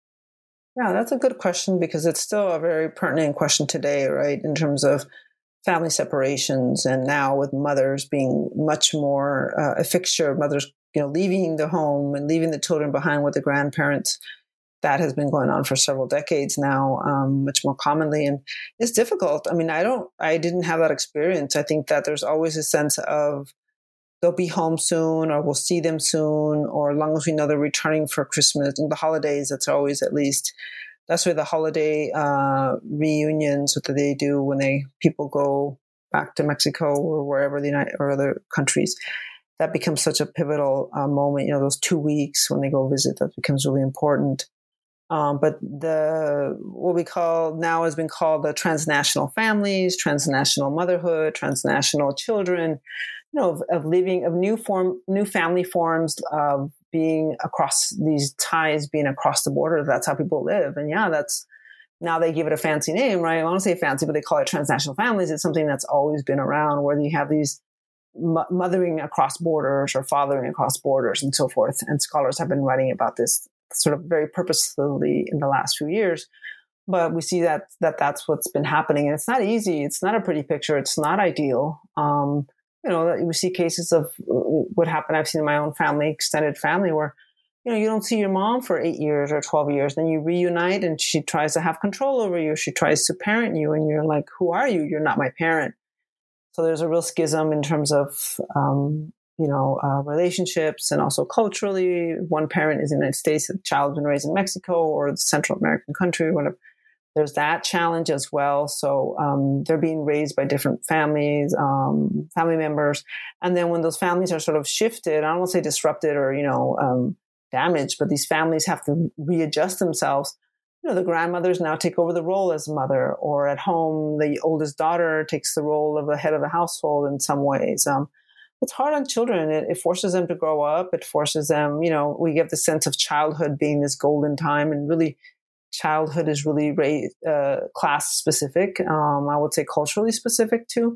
Yeah, that's a good question, because it's still a very pertinent question today, right? In terms of family separations, and now with mothers being much more uh, a fixture, mothers, you know, leaving the home and leaving the children behind with the grandparents. That has been going on for several decades now, um, much more commonly, and it's difficult. I mean, I don't, I didn't have that experience. I think that there's always a sense of they'll be home soon, or we'll see them soon, or as long as we know they're returning for Christmas and the holidays, that's always at least, that's where the holiday uh, reunions that they do when they people go back to Mexico or wherever the United or other countries, that becomes such a pivotal uh, moment. You know, those two weeks when they go visit, that becomes really important. Um, but the what we call now has been called the transnational families, transnational motherhood, transnational children, you know, of, of living of new form, new family forms of being across these ties, being across the border. That's how people live. And yeah, that's now they give it a fancy name, right? I don't want to say fancy, but they call it transnational families. It's something that's always been around, where you have these m- mothering across borders or fathering across borders and so forth. And scholars have been writing about this sort of very purposefully in the last few years. But we see that that that's what's been happening. And it's not easy. It's not a pretty picture. It's not ideal. Um, you know, we see cases of what happened. I've seen in my own family, extended family, where, you know, you don't see your mom for eight years or twelve years. Then you reunite and she tries to have control over you. She tries to parent you. And you're like, who are you? You're not my parent. So there's a real schism in terms of, um, you know, uh, relationships, and also culturally. One parent is in the United States, the child's been raised in Mexico or the Central American country, or whatever. There's that challenge as well. So um, they're being raised by different families, um, family members. And then when those families are sort of shifted, I don't want to say disrupted or, you know, um, damaged, but these families have to readjust themselves. You know, the grandmothers now take over the role as mother, or at home, the oldest daughter takes the role of the head of the household in some ways. Um, it's hard on children. It, it forces them to grow up. It forces them, you know, we get the sense of childhood being this golden time, and really childhood is really race, uh, class specific. Um, I would say culturally specific too,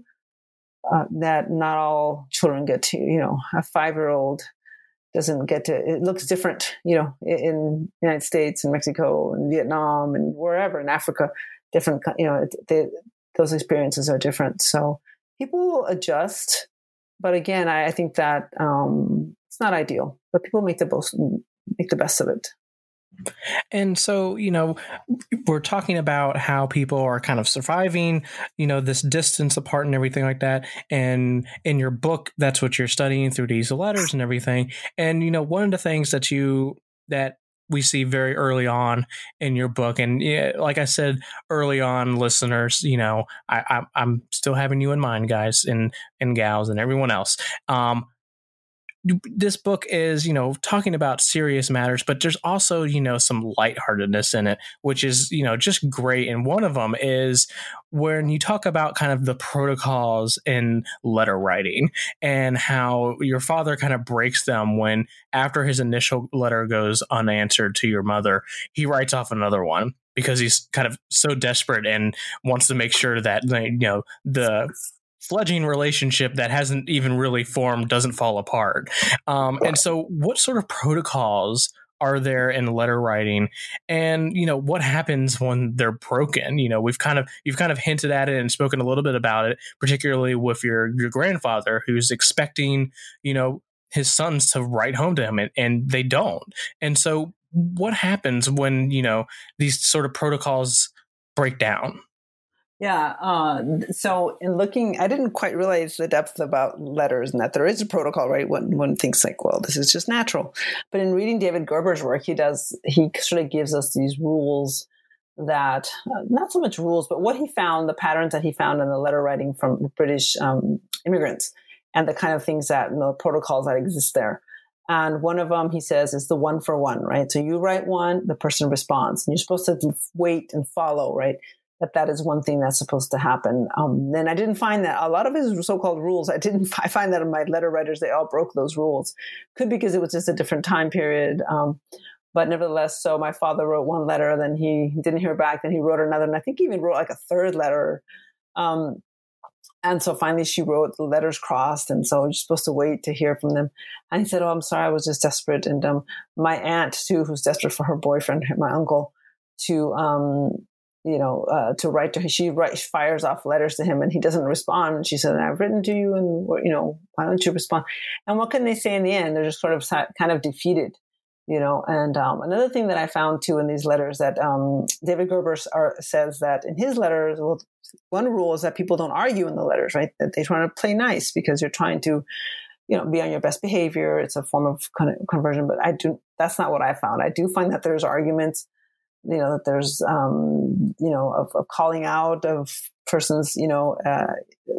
uh, that not all children get to, you know, a five-year-old doesn't get to, it looks different, you know, in the United States and Mexico and Vietnam and wherever in Africa, different, you know, they, those experiences are different. So people adjust. But again, I, I think that um, it's not ideal, but people make the most, make the best of it. And so, you know, we're talking about how people are kind of surviving, you know, this distance apart and everything like that. And in your book, that's what you're studying through these letters and everything. And, you know, one of the things that you, that we see very early on in your book, and yeah, like I said early on, listeners, you know, I, I, I'm still having you in mind, guys and, and gals and everyone else. Um, This book is, you know, talking about serious matters, but there's also, you know, some lightheartedness in it, which is, you know, just great. And one of them is when you talk about kind of the protocols in letter writing, and how your father kind of breaks them when, after his initial letter goes unanswered to your mother, he writes off another one because he's kind of so desperate and wants to make sure that, you know, the fledgling relationship that hasn't even really formed doesn't fall apart. Um, and so what sort of protocols are there in letter writing, and, you know, what happens when they're broken? You know, we've kind of, you've kind of hinted at it and spoken a little bit about it, particularly with your, your grandfather, who's expecting, you know, his sons to write home to him, and, and they don't. And so what happens when, you know, these sort of protocols break down? Yeah. Uh, so in looking, I didn't quite realize the depth about letters and that there is a protocol, right? When one thinks like, well, this is just natural. But in reading David Gerber's work, he does, he sort of gives us these rules that, uh, not so much rules, but what he found, the patterns that he found in the letter writing from British um, immigrants and the kind of things that, you know, protocols that exist there. And one of them, he says, is the one for one, right? So you write one, the person responds, and you're supposed to wait and follow, right? That that is one thing that's supposed to happen. Um, then I didn't find that a lot of his so-called rules. I didn't. I find that in my letter writers, they all broke those rules. Could be because it was just a different time period. Um, but nevertheless, so my father wrote one letter, then he didn't hear back. Then he wrote another, and I think he even wrote like a third letter. Um, and so finally, she wrote the letters crossed, and so you're supposed to wait to hear from them. And he said, "Oh, I'm sorry, I was just desperate." And um, my aunt too, who's desperate for her boyfriend, my uncle, to. Um, you know, uh, to write to her. She writes, fires off letters to him and he doesn't respond. And she said, I've written to you and, you know, why don't you respond? And what can they say in the end? They're just sort of kind of defeated, you know. And um, another thing that I found too in these letters that um, David Gerber are, says that in his letters, well, one rule is that people don't argue in the letters, right? That they try to play nice because you're trying to, you know, be on your best behavior. It's a form of kind of conversion, but I do, that's not what I found. I do find that there's arguments, you know, that there's, um, you know, of, of calling out of persons, you know, uh,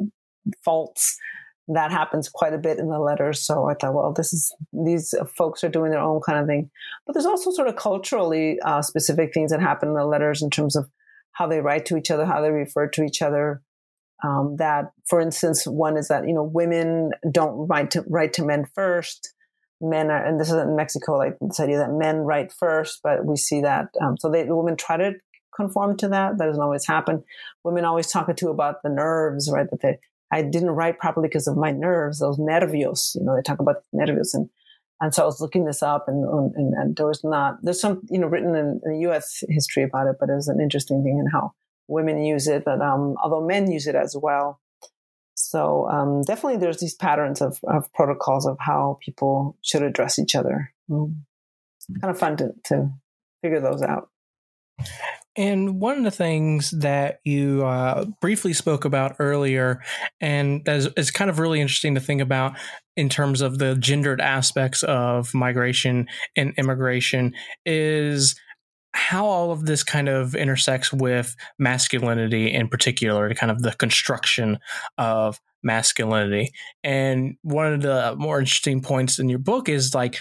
faults. That happens quite a bit in the letters. So I thought, well, this is, these folks are doing their own kind of thing. But there's also sort of culturally uh, specific things that happen in the letters in terms of how they write to each other, how they refer to each other. Um, that, for instance, one is that, you know, women don't write to, write to men first. Men are, and this is in Mexico, like this idea that men write first, but we see that. Um, so they, the women try to conform to that. That doesn't always happen. Women always talk to about the nerves, right? That they, I didn't write properly because of my nerves, those nervios, you know, they talk about nervios. And, and so I was looking this up and, and, and there was not, there's some, you know, written in, in the U S history about it, but it was an interesting thing in how women use it, but um, although men use it as well. So um, definitely there's these patterns of, of protocols of how people should address each other. Mm. Kind of fun to, to figure those out. And one of the things that you uh, briefly spoke about earlier, and that is, is kind of really interesting to think about in terms of the gendered aspects of migration and immigration, is how all of this kind of intersects with masculinity in particular, kind of the construction of masculinity. And one of the more interesting points in your book is like,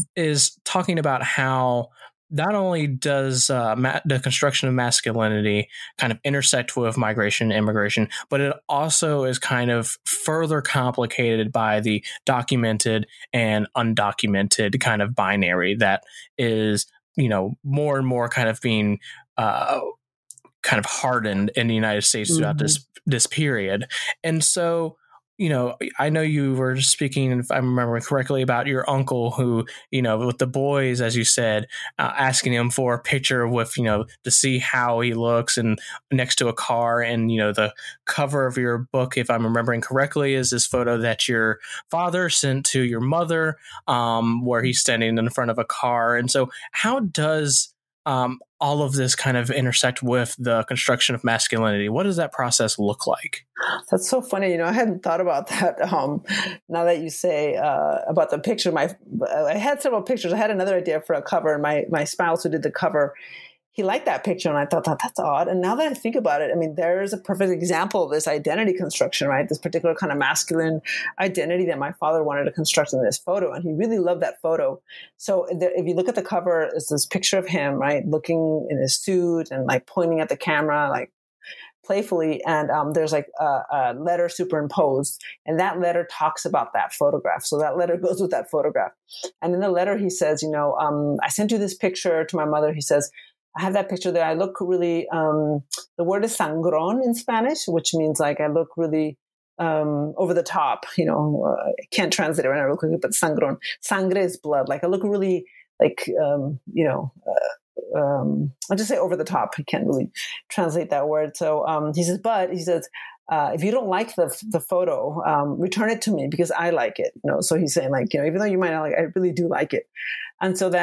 is talking about how not only does uh, ma- the construction of masculinity kind of intersect with migration and immigration, but it also is kind of further complicated by the documented and undocumented kind of binary that is, you know, more and more kind of being uh, kind of hardened in the United States throughout mm-hmm. this this period. And so, you know, I know you were speaking, if I'm remembering correctly, about your uncle who, you know, with the boys, as you said, uh, asking him for a picture with, you know, to see how he looks and next to a car. And, you know, the cover of your book, if I'm remembering correctly, is this photo that your father sent to your mother, um, where he's standing in front of a car. And so how does um, all of this kind of intersect with the construction of masculinity? What does that process look like? That's so funny. You know, I hadn't thought about that. Um, now that you say uh, about the picture, my I had several pictures. I had another idea for a cover, and my my spouse who did the cover, he liked that picture, and I thought that that's odd. And now that I think about it, I mean, there's a perfect example of this identity construction, right? This particular kind of masculine identity that my father wanted to construct in this photo, and he really loved that photo. So if you look at the cover, it's this picture of him, right, looking in his suit and like pointing at the camera, like playfully, and um, there's like a, a letter superimposed, and that letter talks about that photograph. So that letter goes with that photograph. And in the letter, he says, you know, um, I sent you this picture to my mother. He says, I have that picture there. I look really, um, the word is sangron in Spanish, which means like I look really um, over the top. You know, uh, I can't translate it right now real quickly, but sangron. Sangre is blood. Like I look really like, um, you know, uh, um, I'll just say over the top. I can't really translate that word. So um, he says, but he says, uh, if you don't like the the photo, um, return it to me because I like it. You know, so he's saying like, you know, even though you might not like, I really do like it. And so that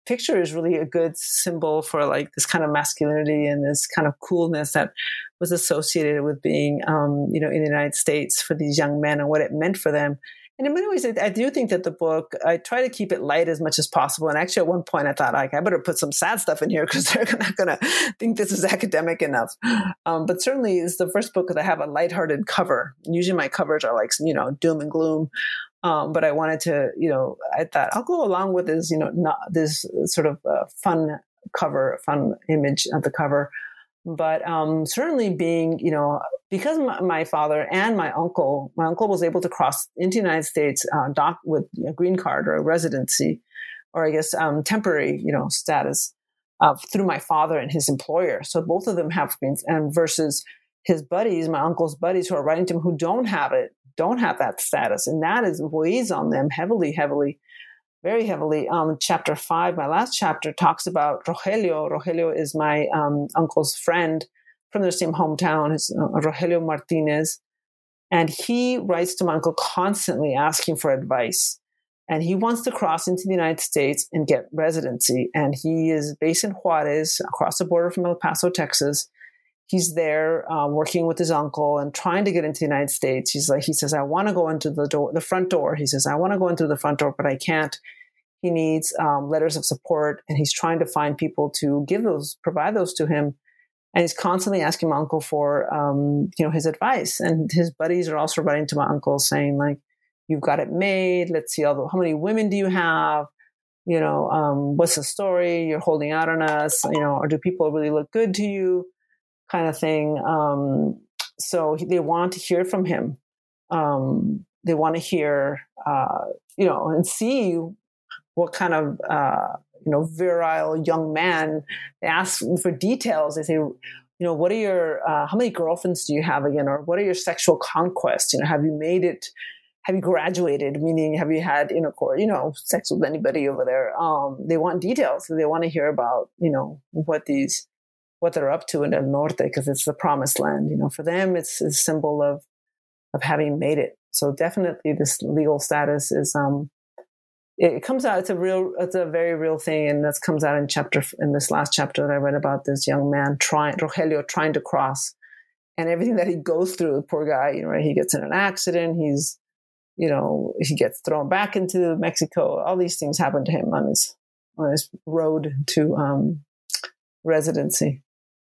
picture is really a good symbol for like this kind of masculinity and this kind of coolness that was associated with being, um, you know, in the United States for these young men and what it meant for them. And in many ways, I, I do think that the book, I try to keep it light as much as possible. And actually, at one point, I thought, like, I better put some sad stuff in here because they're not going to think this is academic enough. Um, but certainly, it's the first book that I have a lighthearted cover. Usually, my covers are like, you know, doom and gloom. Um, but I wanted to, you know, I thought I'll go along with this, you know, not this sort of uh, fun cover, fun image of the cover. But um, certainly being, you know, because my, my father and my uncle, my uncle was able to cross into the United States uh, doc with a green card or a residency, or I guess um, temporary, you know, status uh, through my father and his employer. So both of them have greens, and versus his buddies, my uncle's buddies who are writing to him who don't have it, don't have that status, and that is weighs on them heavily, heavily. Very heavily. Um, chapter five, my last chapter, talks about Rogelio. Rogelio is my um, uncle's friend from the same hometown, is uh, Rogelio Martinez. And he writes to my uncle constantly asking for advice. And he wants to cross into the United States and get residency. And he is based in Juarez, across the border from El Paso, Texas. He's there uh, working with his uncle and trying to get into the United States. He's like, he says, I want to go into the door, the front door. He says, I want to go into the front door, but I can't. He needs um, letters of support, and he's trying to find people to give those, provide those to him. And he's constantly asking my uncle for, um, you know, his advice. And his buddies are also writing to my uncle saying, like, you've got it made. Let's see, all the, how many women do you have? You know, um, what's the story? You're holding out on us, you know, or do people really look good to you? Kind of thing. Um, so they want to hear from him. Um, they want to hear, uh, you know, and see what kind of, uh, you know, virile young man. They ask for details. They say, you know, what are your, uh, how many girlfriends do you have again? Or what are your sexual conquests? You know, have you made it? Have you graduated? Meaning, have you had intercourse, you know, sex with anybody over there? Um, they want details. They want to hear about, you know, what these, what they're up to in El Norte, because it's the promised land. You know, for them, it's a symbol of of having made it. So definitely, this legal status is um, it, it comes out. It's a real, it's a very real thing, and that comes out in chapter in this last chapter that I read about this young man trying, Rogelio, trying to cross, and everything that he goes through. The poor guy, you know, right? He gets in an accident. He's, you know, he gets thrown back into Mexico. All these things happen to him on his on his road to um, residency.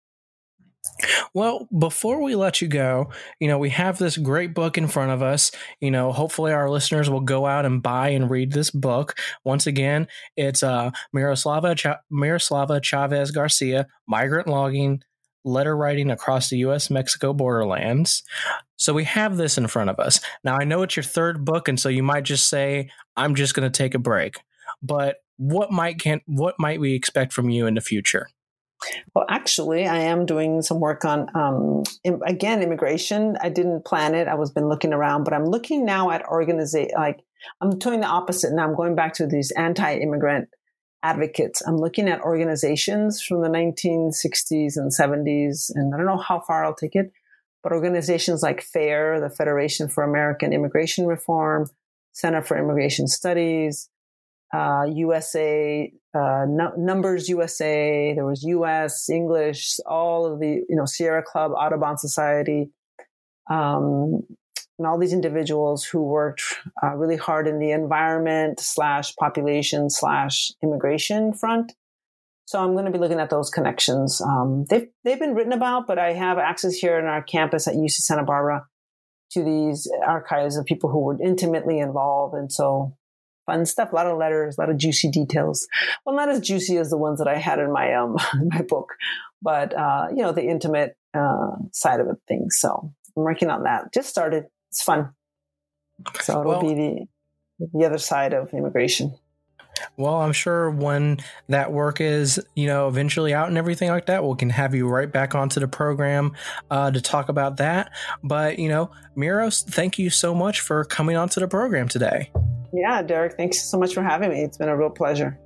Well, before we let you go, you know, we have this great book in front of us. You know, hopefully our listeners will go out and buy and read this book. Once again, it's uh, Miroslava Ch- Miroslava Chavez Garcia, Migrant Logging, Letter Writing Across the U S Mexico Borderlands. So we have this in front of us. Now, I know it's your third book, and so you might just say, I'm just going to take a break. But what might can what might we expect from you in the future? Well, actually, I am doing some work on, um, im- again, immigration. I didn't plan it. I was been looking around, but I'm looking now at organization. Like I'm doing the opposite. Now I'm going back to these anti-immigrant advocates. I'm looking at organizations from the nineteen sixties and seventies, and I don't know how far I'll take it, but organizations like FAIR, the Federation for American Immigration Reform, Center for Immigration Studies, Uh, U S A, uh, no, Numbers U S A, there was U S, English, all of the, you know, Sierra Club, Audubon Society, um, and all these individuals who worked uh, really hard in the environment slash population slash immigration front. So I'm going to be looking at those connections. Um, they've, they've been written about, but I have access here in our campus at U C Santa Barbara to these archives of people who were intimately involved. And so fun stuff, a lot of letters, a lot of juicy details. Well, not as juicy as the ones that I had in my um in my book, but uh, you know, the intimate uh, side of it things. So I'm working on that. Just started. It's fun. So it'll well, be the the other side of immigration. Well, I'm sure when that work is, you know, eventually out and everything like that, we can have you right back onto the program uh, to talk about that. But, you know, Miros, thank you so much for coming onto the program today. Yeah, Derek, thanks so much for having me. It's been a real pleasure.